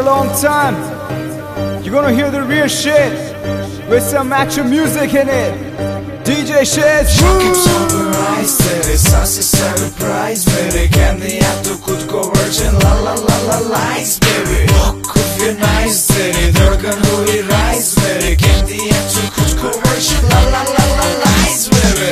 long time. You're gonna hear the real shit with some actual music in it. DJ Sheds. तेरे सांसें surprise मेरे कहने या तो खुद को वर्जन ला ला ला ला लाइज बेबी खुद के नाइस तेरी धड़कन हुई राइज मेरे कहने या तो खुद को वर्जन ला ला ला ला लाइज बेबी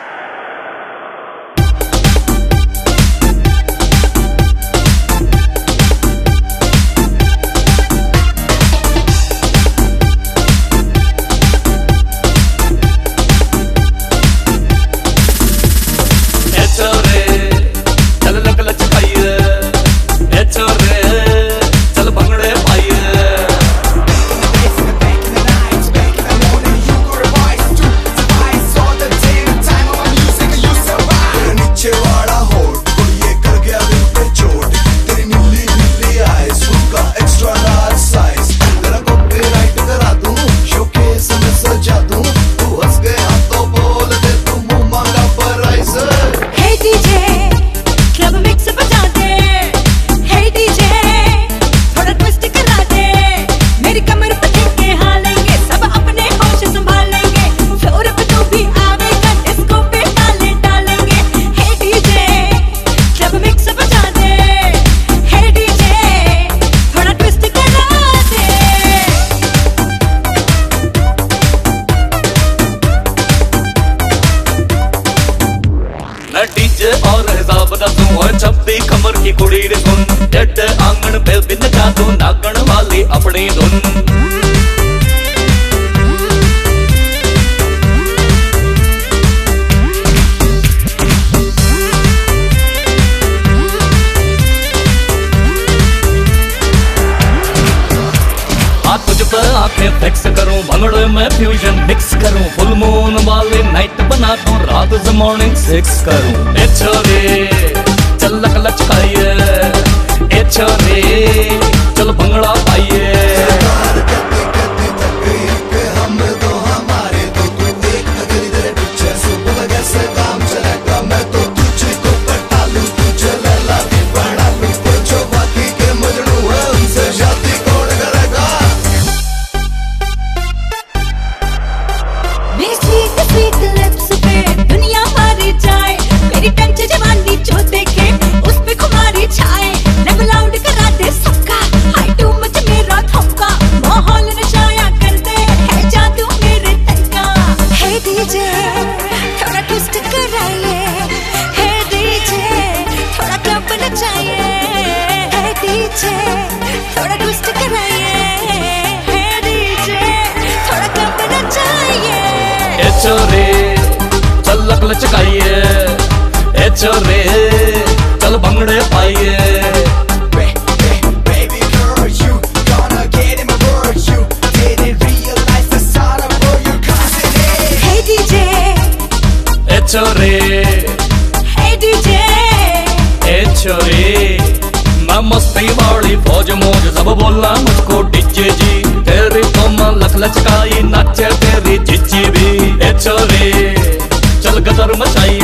डीजे और हिसाब ना तू छप्पी कमर की कुड़ी रे सुन जट आंगन पे बिन जा तू नागण वाली अपनी धुन तुझ पर आंखें फिक्स करूं भंगड़े में फ्यूजन मिक्स करूं फुल मून वाले नाइट बना दूं रात से मॉर्निंग 6 करूं ए छोरे चल लक लचकाइए ए छोरे चल भंगड़ा पाइए थोड़ा ट्विस्ट कराइए डीजे थोड़ा क्लब नचाइए ए छोरे चल लक लचकाइए ए छोरे चल भंगड़े पाइए छोरे हे डीजे ए छोरे मैं मस्ती वाली फौज मौज सब बोलना मुझको डीजे जी तेरी कमर लख लचकाई नाचे तेरी जिज्जी भी ए छोरे चल गदर मचाई